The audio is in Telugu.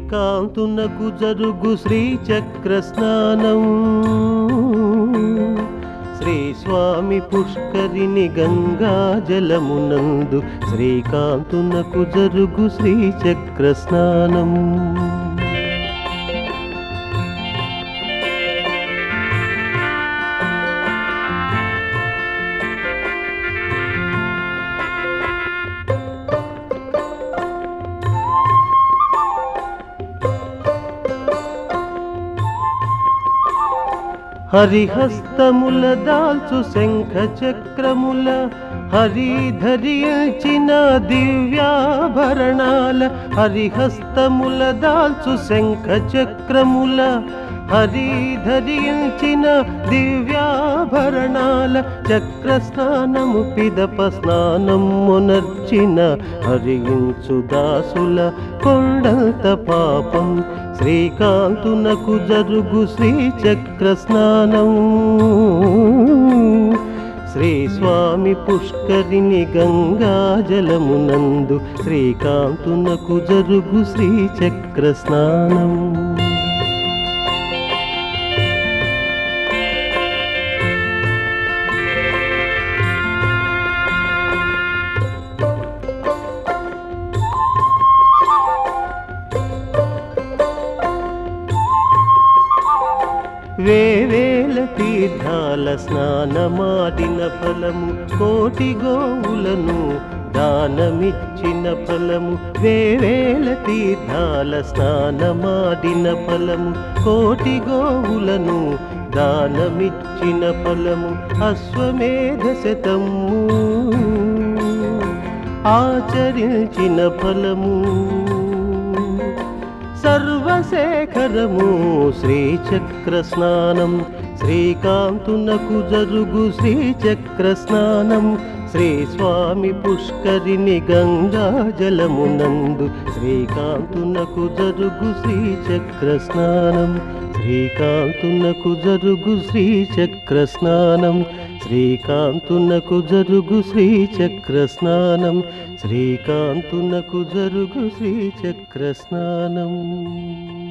శ్రీకాంతునకు జరుగు శ్రీచక్ర స్నానం శ్రీ స్వామి పుష్కరిణి గంగా జలమునందు శ్రీకాంతునకు జరుగు శ్రీచక్ర స్నానం హరిహస్తముల దాల్చు శంఖ చక్రముల హరిధరించిన దివ్యాభరణాల హరిహస్తముల దాల్చు శంఖ చక్రముల హరిధరించిన దివ్యాభరణాల చక్ర స్నానము పిదప స్నానమునర్చిన హరించు దాసుల కొండంత పాపం శ్రీకాంతునకు జరుగు శ్రీచక్ర స్నానం శ్రీ స్వామి పుష్కరిణి గంగా జలమునందు శ్రీకాంతునకు జరుగు శ్రీచక్ర స్నానం వేవేల తీర్థాల స్నానమాడిన ఫలము కోటి గోవులను దానమిచ్చిన ఫలము వేవేల తీర్థాల స్నానమాడిన ఫలము కోటి గోవులను దానమిచ్చిన ఫలము అశ్వమేధ శతము ఆచరించిన ఫలము సర్వశేఖరము శ్రీచక్ర స్నానం శ్రీకాంతునకు జరుగు శ్రీచక్ర స్నానం శ్రీ స్వామి పుష్కరిణి గంగా జలమునందు శ్రీకాంతునకు జరుగు శ్రీచక్ర స్నానం శ్రీకాంతునకు జరుగు శ్రీచక్ర స్నానం శ్రీకాంతునకు జరుగు శ్రీచక్ర స్నానం శ్రీకాంతునకు జరుగు శ్రీచక్ర స్నానం